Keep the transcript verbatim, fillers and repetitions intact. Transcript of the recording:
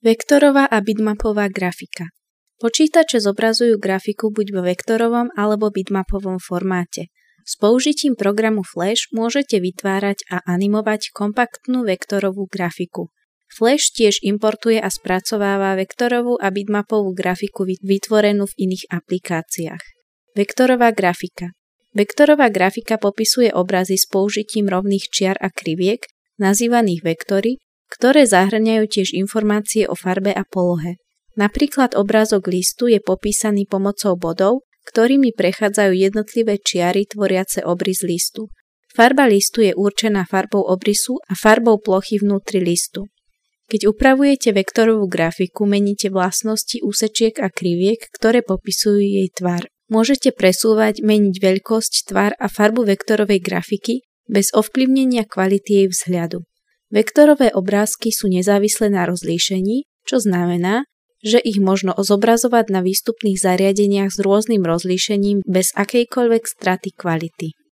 Vektorová a bitmapová grafika. Počítače zobrazujú grafiku buď vo vektorovom alebo bitmapovom formáte. S použitím programu Flash môžete vytvárať a animovať kompaktnú vektorovú grafiku. Flash tiež importuje a spracováva vektorovú a bitmapovú grafiku vytvorenú v iných aplikáciách. Vektorová grafika. Vektorová grafika popisuje obrazy s použitím rovných čiar a kriviek, nazývaných vektory, ktoré zahŕňajú tiež informácie o farbe a polohe. Napríklad obrázok listu je popísaný pomocou bodov, ktorými prechádzajú jednotlivé čiary tvoriace obrys listu. Farba listu je určená farbou obrysu a farbou plochy vnútri listu. Keď upravujete vektorovú grafiku, meníte vlastnosti úsečiek a kriviek, ktoré popisujú jej tvar. Môžete presúvať, meniť veľkosť, tvar a farbu vektorovej grafiky bez ovplyvnenia kvality jej vzhľadu. Vektorové obrázky sú nezávislé na rozlíšení, čo znamená, že ich možno zobrazovať na výstupných zariadeniach s rôznym rozlíšením bez akejkoľvek straty kvality.